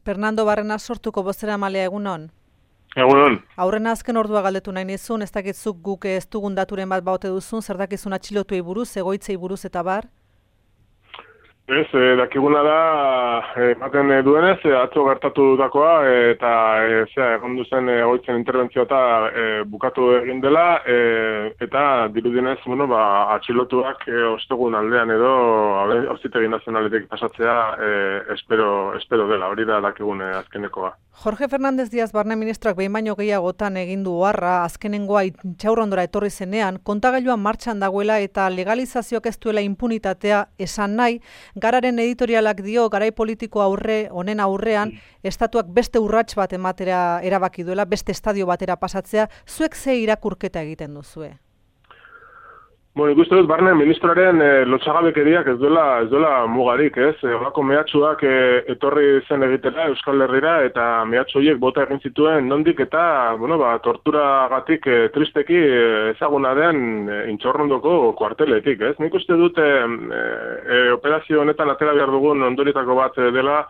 Fernando Barrena sortuko bozeramalea egunon. Egunon. Aurrena azken ordua galdetu nahi nizun, ez dakitzuk guk ez dugun daturen bat baute duzun, zer dakizun atxilotuei buruz, egoitzei buruz eta bar? Ez, dakiguna da, ematen duenez, atzo gertatu dakoa, eta egon duzen egoitzen interbentzioa eta bukatu egin dela, eta dirudinez, atxilotuak ostegun aldean edo Auzitegi Nazionaletik pasatzea espero dela, hori da dakigun azkenekoa. Jorge Fernández Díaz Barne ministroak behin baino gehiagotan egin du oharra, azkenengoa intxaurrondora etorri zenean, kontagailua martxan dagoela eta legalizazioak ez duela impunitatea esan nahi, Gararen editorialak dio, garai politiko honen aurrean, estatuak beste urrats bat ematera erabaki duela, beste estadio batera pasatzea, zuek ze irakurketa egiten duzue? Ikuste dut Barne ministroaren lotsagabekeriak ez duela mugarik, ez? Horako mehatxuak etorri zen egitera Euskal Herrira eta mehatxu horiek bota egin zituen nondik eta, torturagatik tristeki ezaguna den intxaurrondoko kuarteletik, ez? Nik uste dut operazio honetan atera behar dugun ondoritako bat dela,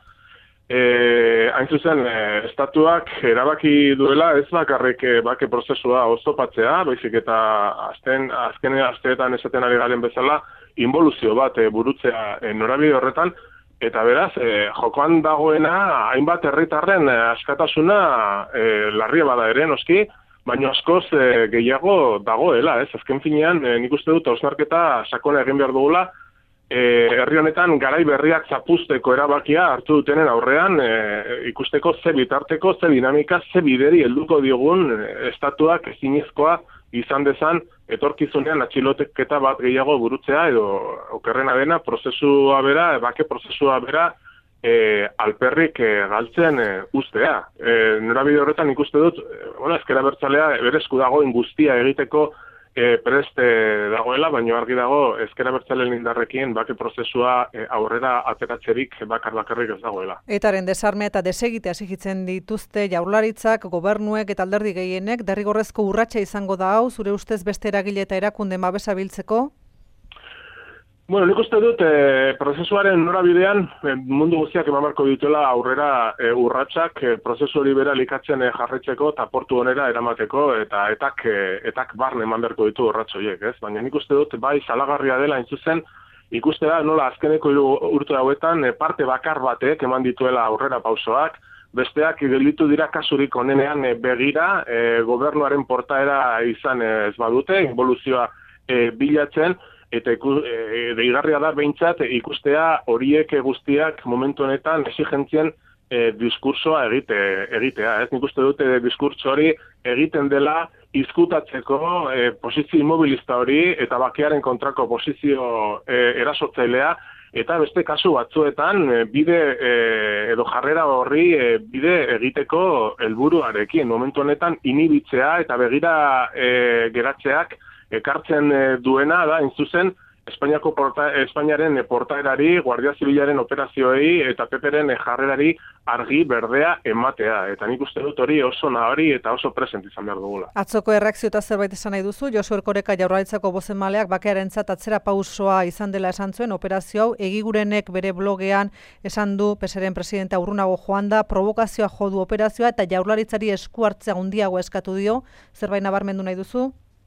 hain zuzen, estatuak erabaki duela ez bakarrik bake prozesua oztopatzea, baizik eta azken asteetan esaten ari garen bezala, inboluzio bat burutzea norabide horretan, eta beraz, jokoan dagoena, hainbat herritarren askatasuna larria bada ere, noski, baina askoz gehiago dagoela, ez? Azken finean, nik uste dut hausnarketa sakona egin behar dugula, herri honetan garai berriak zapuzteko erabakia hartu dutenen aurrean ikusteko ze bitarteko, ze dinamika, ze bideri helduko diogun estatuak ezinezkoa izan dezan etorkizunean atxiloteketa bat gehiago burutzea edo okerrena dena prozesua bera, bake prozesua bera alperrik galtzen ustea. Norabide horretan ikuste dut, ezker abertzalea berezku dagoen guztia egiteko prest dagoela, baina argi dago ezker abertzaleen indarrekin bake prozesua aurrera ateratzerik bakarrik ez dagoela. Etaren desarmea eta desegitea exijitzen dituzte jaurlaritzak, gobernuek eta alderdi gehienek, derrigorrezko urratsa izango da hau, zure ustez beste eragile eta erakunde babesa biltzeko? Nik uste dut prozesuaren norabidean mundu guztiak eman beharko dituela aurrera urratsak prozesu hori bera likatzen jarraitzeko eta portu honera eramateko eta etak barne eman beharko ditu urrats horiek, ez? Baina nik uste dut bai salagarria dela hain zuzen ikuste da nola azkeneko urte hauetan parte bakar batek eman dituela aurrera pausoak, besteak gelditu dira kasurik onenean begira gobernuaren portaera izan ez badute, involuzioa bilatzen, eta deigarria da behintzat ikustea horiek guztiak momentu honetan exigentzien diskursoa egitea. Ez nik uste dute diskurtso hori egiten dela izkutatzeko posizio immobilista hori eta bakearen kontrako posizio erasotzailea, eta beste kasu batzuetan bide edo jarrera horri bide egiteko helburuarekin. Momentu honetan inibitzea eta begira geratzeak ekartzen duena da, zuzen, Espainiaren portaerari, Guardia Zibilaren operazioei eta PPren jarrerari argi berdea ematea. Eta nik uste dut hori oso nabari eta oso present izan behar dugula. Atzoko erreakzio eta zerbait esan nahi duzu, Josu Erkoreka Jaurlaritzako bozemaleak bakearentzat atzera pausoa izan dela esan zuen operazio hau, Egigurenek bere blogean esan du PSren presidente urrunago joan da, provokazioa jo du operazioa eta Jaurlaritzari esku hartzea handiago eskatu dio, zerbait nabarmendu nahi duzu?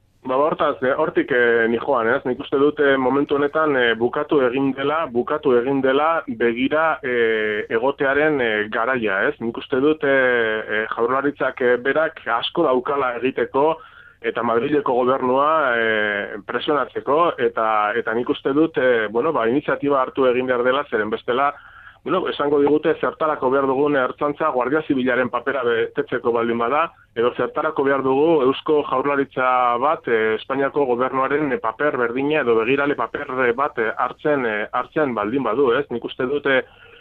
Hortik ni joan, ez? Nik uste dute momentu honetan bukatu egin dela begira egotearen garaia, ez? Nik uste dute Jaurlaritzak berak asko daukala egiteko eta Madrileko gobernua presionatzeko eta nik uste dut iniziatiba hartu egin behar dela, zeren bestela esango digute zertarako behar dugun ertzaintza Guardia Zibilaren papera betetzeko baldin bada, edo zertarako behar dugu Eusko Jaurlaritza bat Espainiako gobernuaren paper berdina edo begirale paper bat hartzen baldin badu, ez? Nik uste dute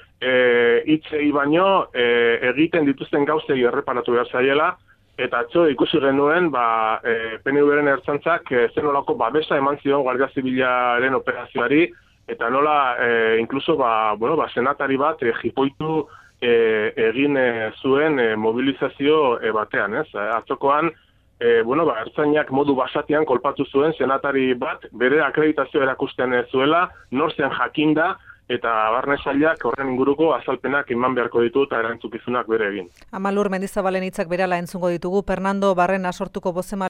hitzei baino egiten dituzten gauzei erreparatu behar zaiela, eta atzo ikusi genuen PNV-ren ertzaintzak zenolako babesa eman zion Guardia Zibilaren operazioari, eta nola, inkluso, senatari bat jipoitu egin zuen mobilizazio batean, ez? Atzokoan, ertzainak modu basatian kolpatu zuen senatari bat, bere akreditazio erakusten zuela, nor zen jakinda, eta barne sailak horren inguruko azalpenak eman beharko ditu eta erantzukizunak bere egin. Amalur Mendizabalen hitzak berala entzungo ditugu. Fernando Barrena sortuko bozema